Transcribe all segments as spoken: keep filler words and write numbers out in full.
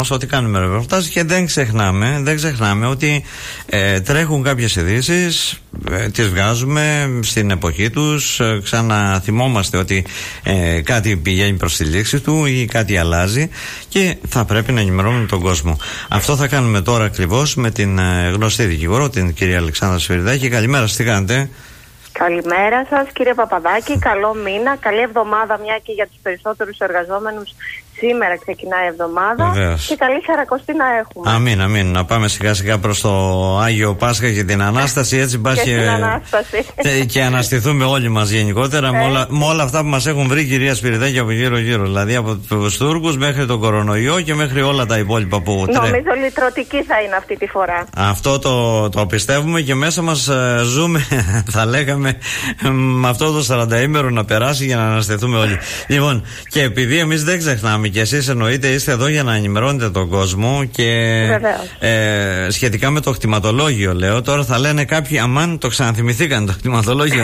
ότι κάνουμε ρεπορτάζ και δεν ξεχνάμε, δεν ξεχνάμε ότι ε, τρέχουν κάποιες ειδήσεις, ε, τις βγάζουμε στην εποχή τους, ε, ξαναθυμόμαστε ότι ε, κάτι πηγαίνει προς τη λήξη του ή κάτι αλλάζει και θα πρέπει να ενημερώνουμε τον κόσμο. Αυτό θα κάνουμε τώρα ακριβώς με την ε, γνωστή δικηγόρο, την κυρία Αλεξάνδρα Σφυριδάκη. Καλημέρα, τι κάνετε? Καλημέρα σας κύριε Παπαδάκη, καλό μήνα, καλή εβδομάδα, μια και για τους περισσότερους εργαζόμενους σήμερα ξεκινάει η εβδομάδα. Βεβαίως. Και καλή Σαρακοστή να έχουμε. Αμήν, αμήν. Να πάμε σιγά σιγά προς το Άγιο Πάσχα και την Ανάσταση, έτσι μπας και, και, Ανάσταση. και, και αναστηθούμε όλοι μας γενικότερα ε. με, όλα, με όλα αυτά που μας έχουν βρει, κυρία Σπυριδάκη, από γύρω γύρω. Δηλαδή από τους Τούρκους μέχρι τον κορονοϊό και μέχρι όλα τα υπόλοιπα που τρέχουν. Νομίζω λυτρωτική θα είναι αυτή τη φορά. Αυτό το, το πιστεύουμε και μέσα μας ε, ζούμε, θα λέγαμε, με αυτό το σαρανταήμερο να περάσει για να αναστηθούμε όλοι. Λοιπόν, και επειδή εμείς δεν ξεχνάμε, και εσείς εννοείται είστε εδώ για να ενημερώνετε τον κόσμο και ε, σχετικά με το κτηματολόγιο, λέω. Τώρα θα λένε κάποιοι, αμάν το ξαναθυμηθήκαν το κτηματολόγιο.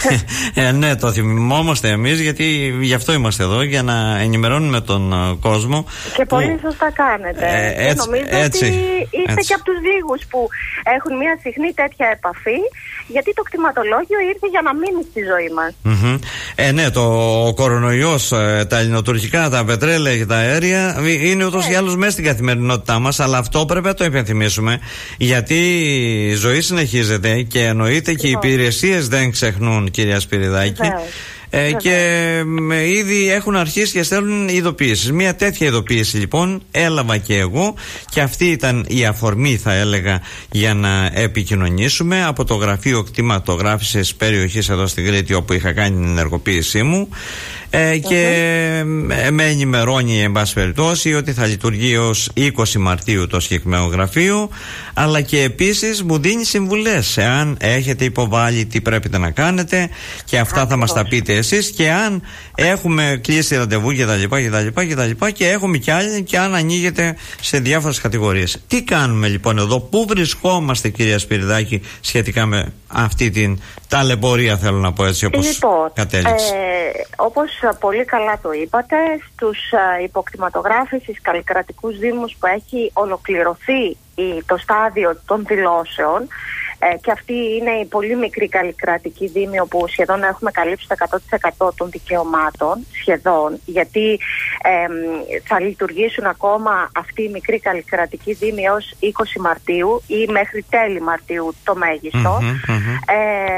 ε, ναι, το θυμόμαστε εμείς, γιατί γι' αυτό είμαστε εδώ, για να ενημερώνουμε τον uh, κόσμο. Και που, πολύ σωστά κάνετε. Ε, έτσι, και νομίζω έτσι, ότι είστε έτσι. και από τους λίγους που έχουν μια συχνή τέτοια επαφή, γιατί το κτηματολόγιο ήρθε για να μείνει στη ζωή μας. Mm-hmm. Ε, ναι, το ο κορονοϊός, τα ελληνοτουρκικά, τα πετρέλαια και τα αέρια είναι ούτως ή άλλως μέσα στην καθημερινότητά μας, αλλά αυτό πρέπει να το υπενθυμίσουμε, γιατί η ζωή συνεχίζεται και εννοείται και οι υπηρεσίες δεν ξεχνούν, κυρία Σπυριδάκη. Ε, και ε, ήδη έχουν αρχίσει και στέλνουν ειδοποιήσεις. Μια τέτοια ειδοποίηση λοιπόν έλαβα και εγώ, και αυτή ήταν η αφορμή, θα έλεγα, για να επικοινωνήσουμε από το Γραφείο Κτηματογράφησης περιοχής εδώ στην Κρήτη, όπου είχα κάνει την ενεργοποίησή μου. Ε, και mm-hmm. με ενημερώνει εν πάση περιπτώσει ότι θα λειτουργεί ως είκοσι Μαρτίου το συγκεκριμένο γραφείο, αλλά και επίσης μου δίνει συμβουλές εάν έχετε υποβάλει τι πρέπει να κάνετε, και αυτά θα μας τα πείτε εσείς, και αν έχουμε κλείσει ραντεβού κτλ κτλ και έχουμε κι άλλοι, και αν ανοίγετε σε διάφορες κατηγορίες. Τι κάνουμε λοιπόν εδώ, πού βρισκόμαστε, κυρία Σπυριδάκη, σχετικά με αυτή την ταλαιπωρία, θέλω να πω έτσι, όπως λοιπόν, κατέληξε? Ε, όπως πολύ καλά το είπατε, στους uh, υποκτηματογράφησης καλλικρατικούς δήμους που έχει ολοκληρωθεί η, το στάδιο των δηλώσεων, ε, και αυτή είναι η πολύ μικρή καλλικρατική δήμη, όπου σχεδόν έχουμε καλύψει το εκατό τοις εκατό των δικαιωμάτων, σχεδόν, γιατί ε, θα λειτουργήσουν ακόμα αυτοί οι μικροί καλλικρατικοί δήμοι ως είκοσι Μαρτίου ή μέχρι τέλη Μαρτίου το μέγιστο. Mm-hmm, mm-hmm. Ε,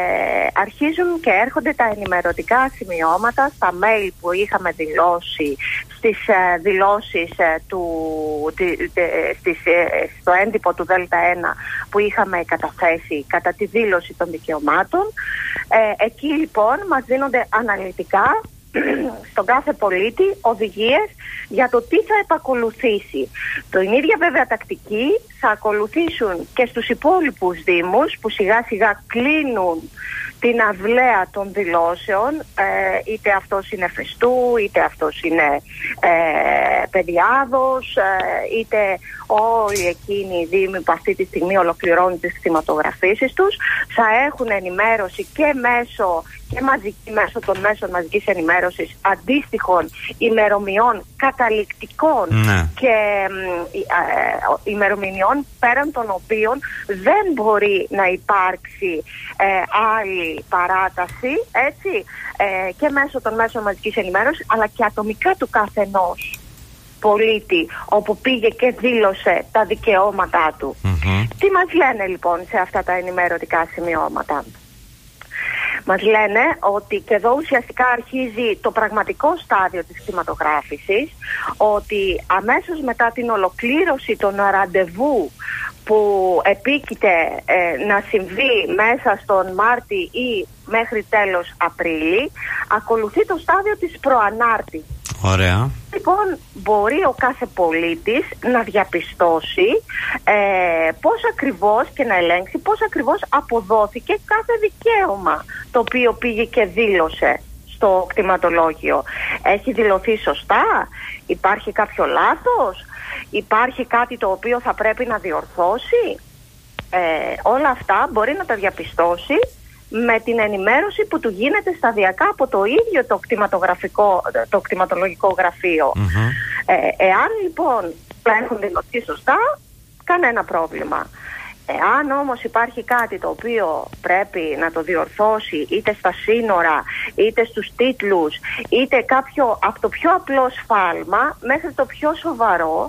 αρχίζουν και έρχονται τα ενημερωτικά σημειώματα στα mail που είχαμε δηλώσει, στις ε, δηλώσεις ε, του, τη, τε, στις, ε, στο έντυπο του Δέλτα ένα που είχαμε καταθέσει κατά τη δήλωση των δικαιωμάτων. Ε, εκεί λοιπόν μας δίνονται αναλυτικά στον κάθε πολίτη οδηγίες για το τι θα επακολουθήσει. Το ίδια βέβαια τακτική θα ακολουθήσουν και στους υπόλοιπους δήμους που σιγά σιγά κλείνουν την αυλαία των δηλώσεων, ε, είτε αυτός είναι Φεστού, είτε αυτός είναι ε, Παιδιάδος, ε, είτε όλοι εκείνοι οι δήμοι που αυτή τη στιγμή ολοκληρώνουν τις κτηματογραφήσεις τους, θα έχουν ενημέρωση και μέσω και μαζική, μέσω των μέσων μαζικής ενημέρωσης αντίστοιχων ημερομιών καταληκτικών, ναι. και ε, ε, ημερομηνιών πέραν των οποίων δεν μπορεί να υπάρξει ε, άλλη παράταση, έτσι, ε, και μέσω των μέσων μαζικής ενημέρωσης, αλλά και ατομικά του καθενός πολίτη, όπου πήγε και δήλωσε τα δικαιώματά του. Mm-hmm. Τι μας λένε λοιπόν σε αυτά τα ενημερωτικά σημειώματα? Μας λένε ότι, και εδώ ουσιαστικά αρχίζει το πραγματικό στάδιο της κτηματογράφησης, ότι αμέσως μετά την ολοκλήρωση των ραντεβού που επίκειται ε, να συμβεί μέσα στον Μάρτι ή μέχρι τέλος Απρίλη, ακολουθεί το στάδιο της προανάρτησης. Ωραία. Λοιπόν, μπορεί ο κάθε πολίτης να διαπιστώσει ε, πώς ακριβώς, και να ελέγξει πώς ακριβώς αποδόθηκε κάθε δικαίωμα το οποίο πήγε και δήλωσε στο κτηματολόγιο. Έχει δηλωθεί σωστά? Υπάρχει κάποιο λάθος? Υπάρχει κάτι το οποίο θα πρέπει να διορθώσει? Ε, όλα αυτά μπορεί να τα διαπιστώσει με την ενημέρωση που του γίνεται σταδιακά από το ίδιο το κτηματογραφικό, το κτηματολογικό γραφείο. Mm-hmm. Ε, εάν λοιπόν απλά έχουν δηλωθεί σωστά, κανένα πρόβλημα. Εάν όμως υπάρχει κάτι το οποίο πρέπει να το διορθώσει είτε στα σύνορα, είτε στους τίτλους, είτε κάποιο από το πιο απλό σφάλμα μέχρι το πιο σοβαρό,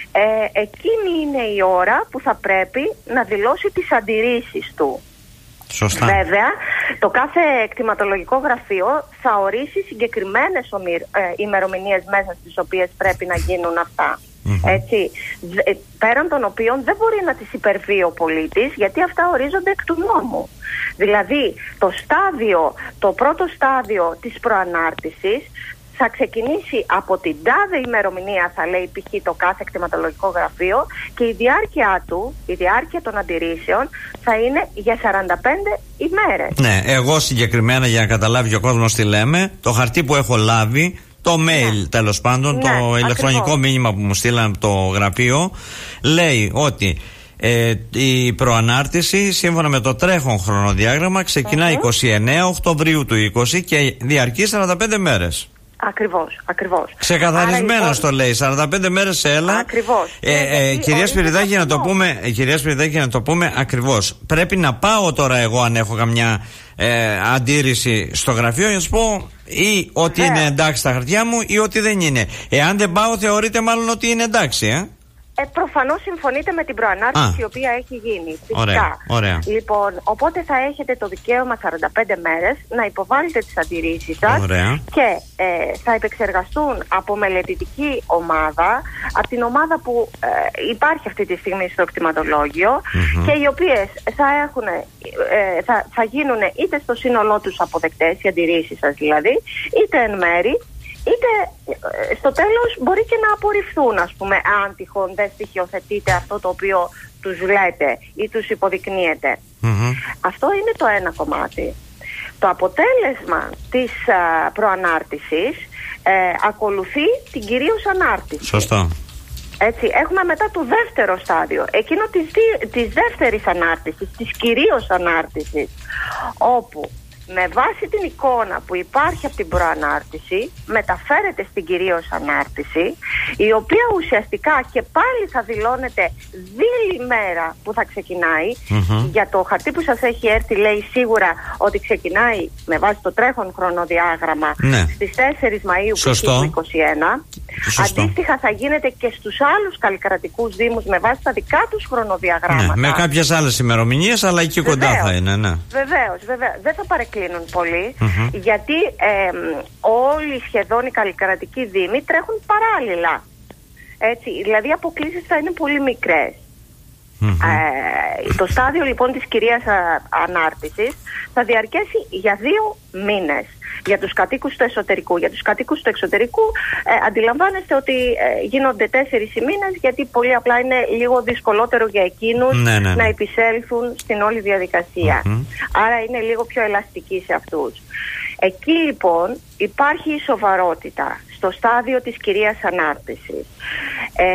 ε, εκείνη είναι η ώρα που θα πρέπει να δηλώσει τις αντιρρήσεις του. Σωστά. Βέβαια, το κάθε εκτιματολογικό γραφείο θα ορίσει συγκεκριμένες ημερομηνίες μέσα στις οποίες πρέπει να γίνουν αυτά. Mm-hmm. Έτσι, πέραν των οποίων δεν μπορεί να τις υπερβεί ο πολίτης, γιατί αυτά ορίζονται εκ του νόμου. Δηλαδή, το στάδιο, το πρώτο στάδιο της προανάρτησης θα ξεκινήσει από την τάδε ημερομηνία, θα λέει π.χ. το κάθε εκτιματολογικό γραφείο, και η διάρκεια του, η διάρκεια των αντιρρήσεων θα είναι για σαράντα πέντε ημέρες. Ναι, εγώ συγκεκριμένα, για να καταλάβει ο κόσμος τι λέμε, το χαρτί που έχω λάβει, το mail, ναι, τέλος πάντων, ναι, το ακριβώς. ηλεκτρονικό μήνυμα που μου στείλαν από το γραφείο, λέει ότι ε, η προανάρτηση σύμφωνα με το τρέχον χρονοδιάγραμμα ξεκινά mm-hmm. εικοστή ενάτη Οκτωβρίου του είκοσι και διαρκεί σαράντα πέντε μέρες. Ακριβώς, ακριβώς. Ξεκαθαρισμένα λοιπόν, στο λέει, σαράντα πέντε μέρες σε έλα. Ακριβώς. Ε, ε, ε, κυρία Σπυριδάκη, να το πούμε, κυρία Σπυριδάκη, να το πούμε ακριβώς. Πρέπει να πάω τώρα εγώ, αν έχω καμιά ε, αντίρρηση στο γραφείο, για να σου πω ή ότι yeah. είναι εντάξει στα χαρτιά μου ή ότι δεν είναι. Εάν δεν πάω, θεωρείτε μάλλον ότι είναι εντάξει, ε. Ε, προφανώς συμφωνείτε με την προανάρτηση Α. η οποία έχει γίνει. Φυσικά. Ωραία, ωραία. Λοιπόν, οπότε θα έχετε το δικαίωμα σαράντα πέντε μέρες να υποβάλλετε τις αντιρρήσεις σας και ε, θα επεξεργαστούν από μελετητική ομάδα, από την ομάδα που ε, υπάρχει αυτή τη στιγμή στο εκτιματολόγιο mm-hmm. και οι οποίες θα, έχουν, ε, θα, θα γίνουν είτε στο σύνολό τους αποδεκτές, οι αντιρρήσεις σας δηλαδή, είτε εν μέρη, είτε στο τέλος μπορεί και να απορριφθούν, ας πούμε, αν τυχόν δεν στοιχειοθετείτε αυτό το οποίο τους λέτε ή τους υποδεικνύετε. Mm-hmm. Αυτό είναι το ένα κομμάτι. Το αποτέλεσμα της α, προανάρτησης ε, ακολουθεί την κυρίως ανάρτηση. Σωστό. Έτσι, έχουμε μετά το δεύτερο στάδιο, εκείνο της, της δεύτερης ανάρτησης, της κυρίως ανάρτησης, όπου με βάση την εικόνα που υπάρχει από την προανάρτηση μεταφέρεται στην κυρίως ανάρτηση, η οποία ουσιαστικά και πάλι θα δηλώνεται δίλη μέρα που θα ξεκινάει. Mm-hmm. Για το χαρτί που σας έχει έρθει λέει σίγουρα ότι ξεκινάει με βάση το τρέχον χρονοδιάγραμμα ναι. στις τέσσερις Μαΐου του είκοσι ένα. Σωστό. Αντίστοιχα θα γίνεται και στους άλλους καλλικρατικούς δήμους με βάση τα δικά τους χρονοδιαγράμματα. Ναι, με κάποιες άλλες ημερομηνίες, αλλά εκεί βεβαίως, κοντά θα είναι. Ναι. Βεβαίως, βεβαίως. Δεν θα παρεκκλίνουν πολύ, mm-hmm. γιατί ε, όλοι σχεδόν οι καλλικρατικοί δήμοι τρέχουν παράλληλα. Έτσι, δηλαδή οι αποκλήσεις θα είναι πολύ μικρές. Mm-hmm. Ε, το στάδιο λοιπόν της κυρίας ανάρτησης θα διαρκέσει για δύο μήνες. Για τους κατοίκους του εσωτερικού. Για τους κατοίκους του εξωτερικού ε, αντιλαμβάνεστε ότι ε, γίνονται τέσσερις μήνες, γιατί πολύ απλά είναι λίγο δυσκολότερο για εκείνους ναι, ναι, ναι. να επισέλθουν στην όλη διαδικασία. Mm-hmm. Άρα είναι λίγο πιο ελαστική σε αυτούς. Εκεί λοιπόν υπάρχει η σοβαρότητα στο στάδιο της κυρίας ανάρτησης. Ε,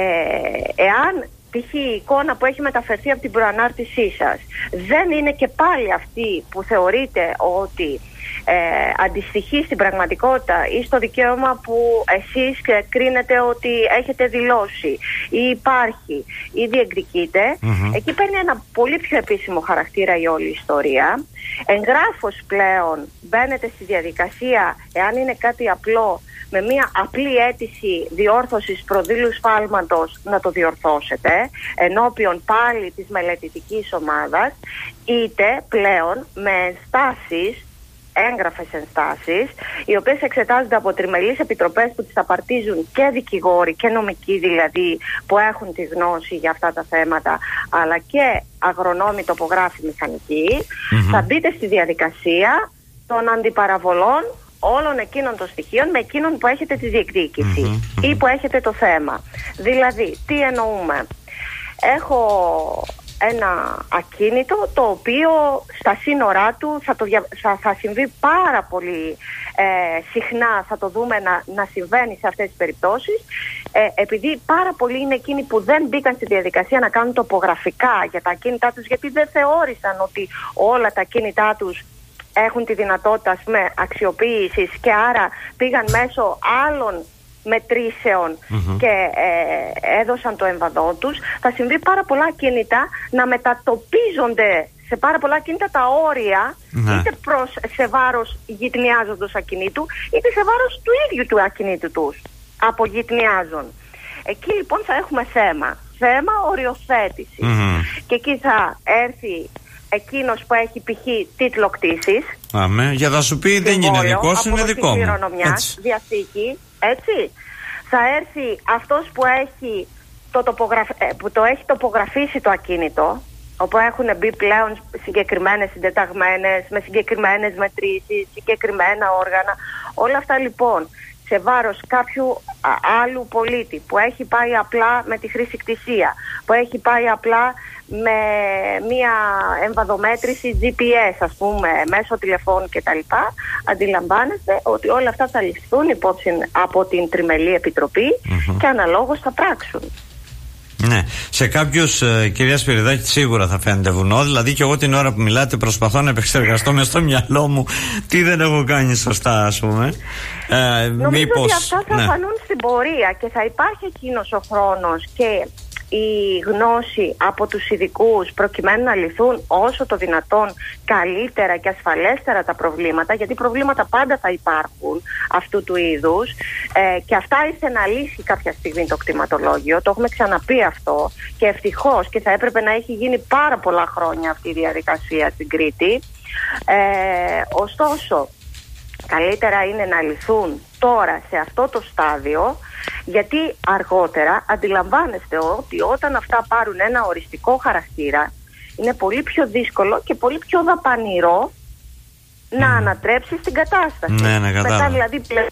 εάν π.χ. η εικόνα που έχει μεταφερθεί από την προανάρτησή σας δεν είναι και πάλι αυτή που θεωρείτε ότι Ε, αντιστοιχεί στην πραγματικότητα ή στο δικαίωμα που εσείς κρίνετε ότι έχετε δηλώσει ή υπάρχει ή διεκδικείτε, mm-hmm. εκεί παίρνει ένα πολύ πιο επίσημο χαρακτήρα η όλη ιστορία. Εγγράφος πλέον μπαίνετε στη διαδικασία, εάν είναι κάτι απλό, με μια απλή αίτηση διόρθωσης προδήλου σφάλματος να το διορθώσετε ενώπιον πάλι της μελετητικής ομάδας, είτε πλέον με ενστάσεις, έγγραφες ενστάσεις, οι οποίες εξετάζονται από τριμελείς επιτροπές που τις απαρτίζουν και δικηγόροι και νομικοί δηλαδή που έχουν τη γνώση για αυτά τα θέματα, αλλά και αγρονόμοι, τοπογράφοι, μηχανικοί. Mm-hmm. Θα μπείτε στη διαδικασία των αντιπαραβολών όλων εκείνων των στοιχείων με εκείνον που έχετε τη διεκδίκηση mm-hmm. ή που έχετε το θέμα. Δηλαδή, τι εννοούμε? Έχω ένα ακίνητο το οποίο στα σύνορά του θα, το δια... θα, θα συμβεί πάρα πολύ ε, συχνά, θα το δούμε να, να συμβαίνει σε αυτές τις περιπτώσεις, ε, επειδή πάρα πολλοί είναι εκείνοι που δεν μπήκαν στη διαδικασία να κάνουν τοπογραφικά για τα ακίνητά τους, γιατί δεν θεώρησαν ότι όλα τα ακίνητά τους έχουν τη δυνατότητα με αξιοποίησης, και άρα πήγαν μέσω άλλων μετρήσεων mm-hmm. και ε, έδωσαν το εμβαδό τους, θα συμβεί πάρα πολλά ακίνητα να μετατοπίζονται σε πάρα πολλά ακίνητα τα όρια, mm-hmm. είτε προς, σε βάρος γυτνιάζοντος ακινήτου, είτε σε βάρος του ίδιου του ακινήτου τους, απογυτνιάζουν. Εκεί λοιπόν θα έχουμε θέμα, θέμα οριοθέτησης. Mm-hmm. Και εκεί θα έρθει εκείνος που έχει π.χ. τίτλο κτήσης. Αμέ, για να σου πει δεν είναι δικός, είναι δικό μου. Διαθήκη, έτσι. Θα έρθει αυτός που έχει το, τοπογραφ... που το έχει τοπογραφήσει το ακίνητο, όπου έχουν μπει πλέον συγκεκριμένες συντεταγμένες, με συγκεκριμένες μετρήσεις, συγκεκριμένα όργανα. Όλα αυτά λοιπόν σε βάρος κάποιου α, άλλου πολίτη που έχει πάει απλά με τη χρήση κτησία, που έχει πάει απλά με μία εμβαδομέτρηση τζι πι ες, ας πούμε, μέσω τηλεφώνου κτλ. Αντιλαμβάνεστε ότι όλα αυτά θα ληφθούν υπόψη από την Τριμελή Επιτροπή mm-hmm. και αναλόγως θα πράξουν. Ναι, σε κάποιους, ε, κυρία Σπυριδάκη, σίγουρα θα φαίνεται βουνό. Δηλαδή, και εγώ την ώρα που μιλάτε προσπαθώ να επεξεργαστώ μες στο μυαλό μου τι δεν έχω κάνει σωστά, ας πούμε. Ε, Νομίζω μήπως, ότι αυτά θα ναι. φανούν στην πορεία και θα υπάρχει εκείνος ο χρόνος και η γνώση από τους ειδικούς προκειμένου να λυθούν όσο το δυνατόν καλύτερα και ασφαλέστερα τα προβλήματα, γιατί προβλήματα πάντα θα υπάρχουν αυτού του είδους ε, και αυτά ήρθε να λύσει κάποια στιγμή το κτηματολόγιο, το έχουμε ξαναπεί αυτό και ευτυχώς, και θα έπρεπε να έχει γίνει πάρα πολλά χρόνια αυτή η διαδικασία στην Κρήτη. Ε, ωστόσο, καλύτερα είναι να λυθούν τώρα σε αυτό το στάδιο, γιατί αργότερα αντιλαμβάνεστε ότι όταν αυτά πάρουν ένα οριστικό χαρακτήρα είναι πολύ πιο δύσκολο και πολύ πιο δαπανηρό mm. να ανατρέψεις την κατάσταση. Ναι, ναι, μετά δηλαδή πλέον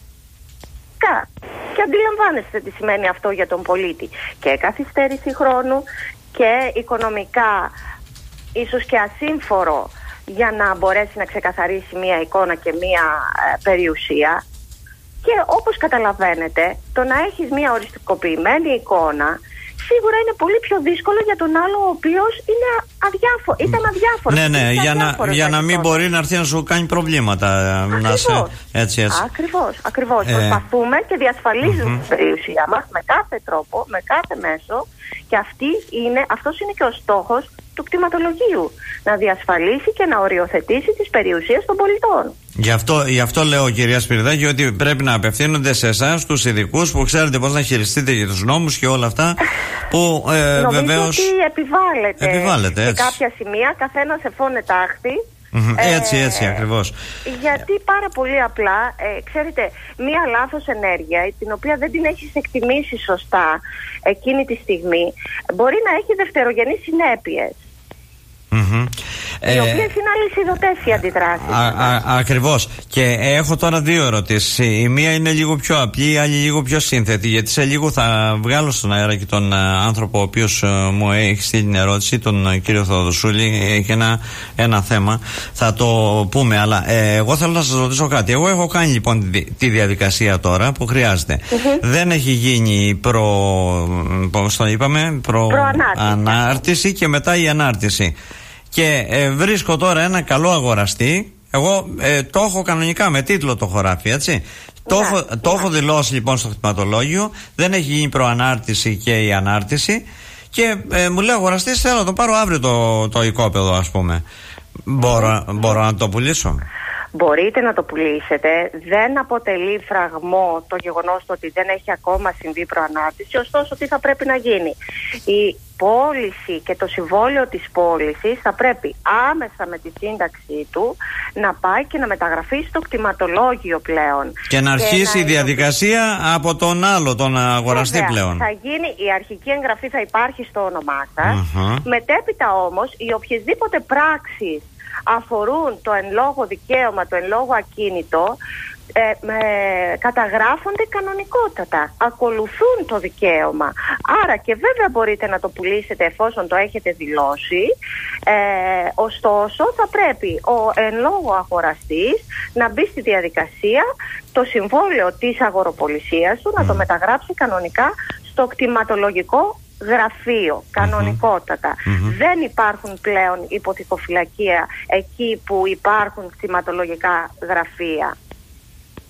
και αντιλαμβάνεστε τι σημαίνει αυτό για τον πολίτη, και καθυστέρηση χρόνου και οικονομικά ίσως και ασύμφορο για να μπορέσει να ξεκαθαρίσει μία εικόνα και μία ε, περιουσία. Και όπως καταλαβαίνετε, το να έχεις μία οριστικοποιημένη εικόνα σίγουρα είναι πολύ πιο δύσκολο για τον άλλο, ο οποίος είναι αδιάφο- ήταν αδιάφορος. Ναι, ναι, για να, για να μην μπορεί να έρθει να σου κάνει προβλήματα. Ακριβώς. Να σε, έτσι, έτσι. Ακριβώς, ακριβώς. Ε... Προσπαθούμε και διασφαλίζουμε mm-hmm. την περιουσία μας με κάθε τρόπο, με κάθε μέσο, και αυτή είναι, αυτός είναι και ο στόχος του κτηματολογίου. Να διασφαλίσει και να οριοθετήσει τις περιουσίες των πολιτών. Γι' αυτό, γι' αυτό λέω, κυρία Σπυριδάκη, ότι πρέπει να απευθύνονται σε εσάς, τους ειδικούς που ξέρετε πώς να χειριστείτε για τους νόμους και όλα αυτά. Που ε, νομίζω βεβαίως ότι επιβάλλεται, επιβάλλεται σε κάποια σημεία, καθένας εφώνε τάχτη. Mm-hmm. Ε, έτσι, έτσι, ακριβώς. Γιατί πάρα πολύ απλά, ε, ξέρετε, μία λάθος ενέργεια, την οποία δεν την έχεις εκτιμήσει σωστά εκείνη τη στιγμή, μπορεί να έχει δευτερογενείς συνέπειες. Mm-hmm. Οι ε, οποίες είναι αλυσιδωτές οι αντιδράσεις. Α, α, ακριβώς. Και έχω τώρα δύο ερωτήσεις. Η μία είναι λίγο πιο απλή, η άλλη λίγο πιο σύνθετη. Γιατί σε λίγο θα βγάλω στον αέρα και τον α, άνθρωπο ο οποίος α, μου έχει στείλει την ερώτηση, τον α, κύριο Θεοδοσούλη. Έχει ένα, ένα θέμα. Θα το πούμε. Αλλά ε, εγώ θέλω να σας ρωτήσω κάτι. Εγώ έχω κάνει λοιπόν τη, τη διαδικασία τώρα που χρειάζεται. Mm-hmm. Δεν έχει γίνει προ. Πώς το είπαμε, προ, ανάρτηση και μετά η ανάρτηση. Και ε, βρίσκω τώρα ένα καλό αγοραστή. Εγώ ε, το έχω κανονικά με τίτλο το χωράφι, έτσι. Το, yeah, έχω, yeah. το έχω δηλώσει λοιπόν στο κτηματολόγιο. Δεν έχει γίνει προανάρτηση και η ανάρτηση. Και ε, μου λέει ο αγοραστής, θέλω να το πάρω αύριο το, το οικόπεδο, ας πούμε. Μπορώ, μπορώ να το πουλήσω? Μπορείτε να το πουλήσετε. Δεν αποτελεί φραγμό το γεγονός ότι δεν έχει ακόμα συμβεί προανάρτηση. Ωστόσο, τι θα πρέπει να γίνει? Η πώληση και το συμβόλαιο της πώλησης θα πρέπει άμεσα με τη σύνταξή του να πάει και να μεταγραφεί στο κτηματολόγιο πλέον. Και να αρχίσει και η να... διαδικασία από τον άλλο, τον αγοραστή. Βέβαια, πλέον. Θα γίνει, η αρχική εγγραφή θα υπάρχει στο όνομά σας. Uh-huh. Μετέπειτα όμως, οι οποιασδήποτε πράξεις αφορούν το εν λόγω δικαίωμα, το εν λόγω ακίνητο, ε, με, καταγράφονται κανονικότατα, ακολουθούν το δικαίωμα. Άρα και βέβαια μπορείτε να το πουλήσετε εφόσον το έχετε δηλώσει, ε, ωστόσο θα πρέπει ο εν λόγω αγοραστής να μπει στη διαδικασία το συμβόλαιο της αγοροπολισίας του, να το μεταγράψει κανονικά στο κτηματολογικό γραφείο, κανονικότατα. Mm-hmm. Δεν υπάρχουν πλέον υποθηκοφυλακία εκεί που υπάρχουν κτηματολογικά γραφεία.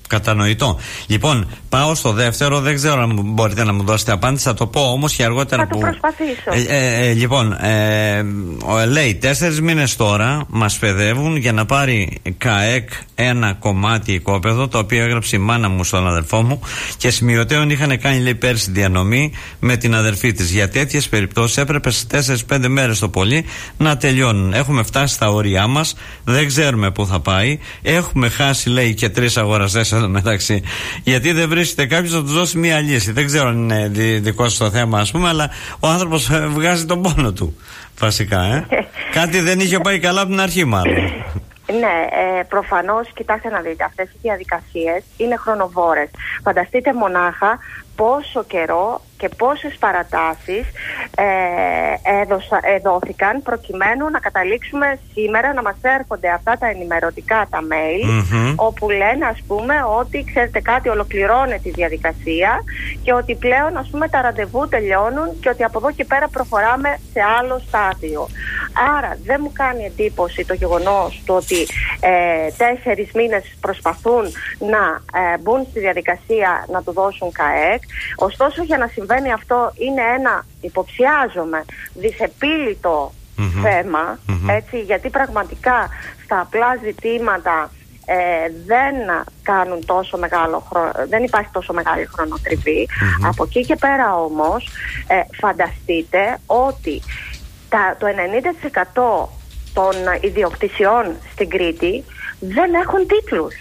Κατανοητό. Λοιπόν, πάω στο δεύτερο. Δεν ξέρω αν μπορείτε να μου δώσετε απάντηση. Θα το πω όμως και αργότερα. Θα που... το προσπαθήσω. Ε, ε, ε, λοιπόν, ε, λέει τέσσερις μήνες τώρα μας παιδεύουν για να πάρει ΚΑΕΚ ένα κομμάτι οικόπεδο, το οποίο έγραψε η μάνα μου στον αδερφό μου, και σημειωτέων είχαν κάνει, λέει, πέρσι διανομή με την αδερφή της. Για τέτοιες περιπτώσεις έπρεπε σε τέσσερις πέντε μέρες το πολύ να τελειώνουν. Έχουμε φτάσει στα όρια μας. Δεν ξέρουμε πού θα πάει. Έχουμε χάσει, λέει, και τρεις αγοραστές εδώ μεταξύ. Γιατί δεν βρίσκεται κάποιος να τους δώσει μία λύση. Δεν ξέρω αν είναι δικό σας το θέμα, ας πούμε, αλλά ο άνθρωπος βγάζει τον πόνο του. Βασικά, ε. Κάτι δεν είχε πάει καλά από την αρχή, μάλλον. Ναι, ε, προφανώς, κοιτάξτε να δείτε, αυτές οι διαδικασίες είναι χρονοβόρες. Φανταστείτε μονάχα πόσο καιρό και πόσες παρατάσεις ε, έδωσα, εδώθηκαν προκειμένου να καταλήξουμε σήμερα να μας έρχονται αυτά τα ενημερωτικά τα mail, mm-hmm. όπου λένε, ας πούμε, ότι ξέρετε κάτι, ολοκληρώνεται η διαδικασία και ότι πλέον, ας πούμε, τα ραντεβού τελειώνουν και ότι από εδώ και πέρα προχωράμε σε άλλο στάδιο. Άρα δεν μου κάνει εντύπωση το γεγονός του ότι ε, τέσσερις μήνες προσπαθούν να ε, μπουν στη διαδικασία να του δώσουν ΚΑΕΚ. Ωστόσο, για να συμβαίνει αυτό είναι ένα, υποψιάζομαι, δυσεπίλητο mm-hmm. θέμα, mm-hmm. έτσι, γιατί πραγματικά στα απλά ζητήματα ε, δεν κάνουν τόσο μεγάλο χρόνο, δεν υπάρχει τόσο μεγάλη χρονοτριβή. Mm-hmm. Από εκεί και πέρα όμως, ε, φανταστείτε ότι τα, το ενενήντα τοις εκατό των ιδιοκτησιών στην Κρήτη δεν έχουν τίτλους.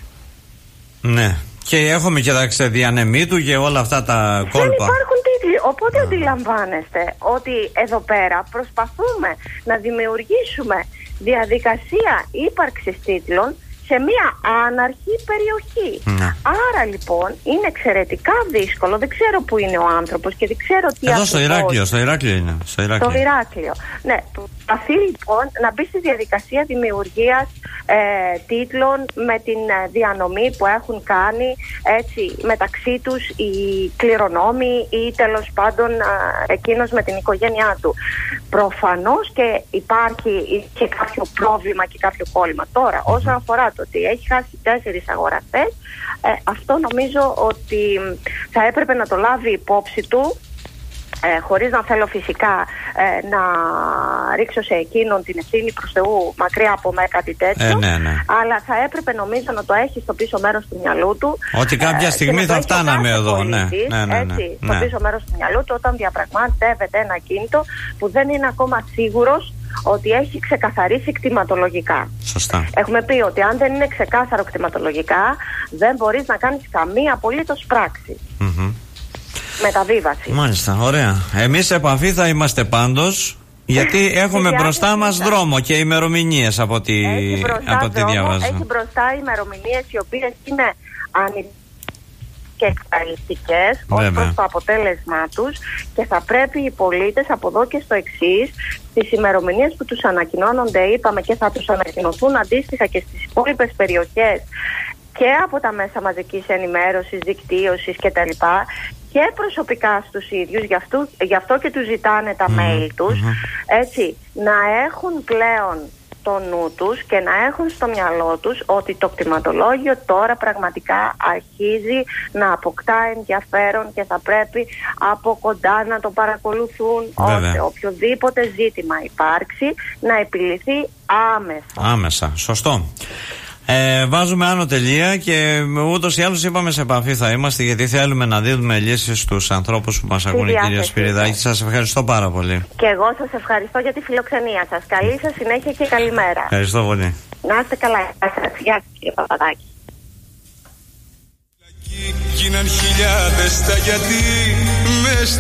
Ναι. Και έχουμε και τα ξεδιανεμή του και όλα αυτά τα κόλπα. Δεν υπάρχουν τίτλοι. Οπότε mm. αντιλαμβάνεστε ότι εδώ πέρα προσπαθούμε να δημιουργήσουμε διαδικασία ύπαρξης τίτλων σε μια άναρχη περιοχή. Mm. Άρα λοιπόν είναι εξαιρετικά δύσκολο. Δεν ξέρω που είναι ο άνθρωπος και δεν ξέρω τι. Εδώ στο Ηράκλειο, στο Ηράκλειο είναι. Στο Ηράκλειο. Το Ηράκλειο. Ναι, προσπαθεί λοιπόν να μπει στη διαδικασία δημιουργίας ε, τίτλων με την ε, διανομή που έχουν κάνει, έτσι, μεταξύ τους οι κληρονόμοι ή τέλος πάντων ε, εκείνος με την οικογένειά του. Προφανώς και υπάρχει και κάποιο πρόβλημα και κάποιο κόλλημα. Τώρα, όσον αφορά το ότι έχει χάσει τέσσερις αγοραστές, ε, αυτό νομίζω ότι θα έπρεπε να το λάβει υπόψη του, ε, χωρίς να θέλω φυσικά ε, να ρίξω σε εκείνον την ευθύνη προς Θεού, μακριά από μένα κάτι τέτοιο, ε, ναι, ναι. αλλά θα έπρεπε νομίζω να το έχει στο πίσω μέρος του μυαλού του, ότι κάποια στιγμή ε, θα φτάναμε εδώ, πολίτης, ναι, ναι, ναι, ναι, έτσι, ναι. στο πίσω μέρος του μυαλού του, όταν διαπραγματεύεται ένα κίνητο που δεν είναι ακόμα σίγουρος ότι έχει ξεκαθαρίσει κτηματολογικά. Σωστά. Έχουμε πει ότι αν δεν είναι ξεκάθαρο κτηματολογικά, δεν μπορείς να κάνεις καμία απολύτως πράξη. Mm-hmm. Μεταβίβαση. Μάλιστα, ωραία. Εμείς σε επαφή θα είμαστε πάντως, γιατί έχουμε μπροστά μας δρόμο και ημερομηνίες από ό,τι διαβάζω. Έχει μπροστά ημερομηνίες οι οποίες είναι ανοιχτές και εκπαιδευτικές ως προς το αποτέλεσμά τους, και θα πρέπει οι πολίτες από εδώ και στο εξής, στις ημερομηνίες που τους ανακοινώνονται, είπαμε, και θα τους ανακοινωθούν αντίστοιχα και στις υπόλοιπες περιοχές και από τα μέσα μαζικής ενημέρωσης, δικτύωσης κτλ., και προσωπικά στους ίδιους, γι' αυτό, γι' αυτό και τους ζητάνε τα mm-hmm. mail τους, mm-hmm. έτσι, να έχουν πλέον το νου τους και να έχουν στο μυαλό τους ότι το κτηματολόγιο τώρα πραγματικά αρχίζει να αποκτά ενδιαφέρον και θα πρέπει από κοντά να το παρακολουθούν, βέβαια, ώστε οποιοδήποτε ζήτημα υπάρξει να επιληθεί άμεσα. Άμεσα, σωστό. Ε, βάζουμε άνω τελεία και ούτως ή άλλως είπαμε σε επαφή θα είμαστε, γιατί θέλουμε να δίνουμε λύσεις στους ανθρώπους που μας ακούνε, κυρία Σπυριδάκη. Σας ευχαριστώ πάρα πολύ. Και εγώ σας ευχαριστώ για τη φιλοξενία σας. Καλή σας συνέχεια και καλημέρα. Ευχαριστώ πολύ. Να είστε καλά. Γεια σας, κύριε Παπαδάκη. Γίναν χιλιάδες τα γιατί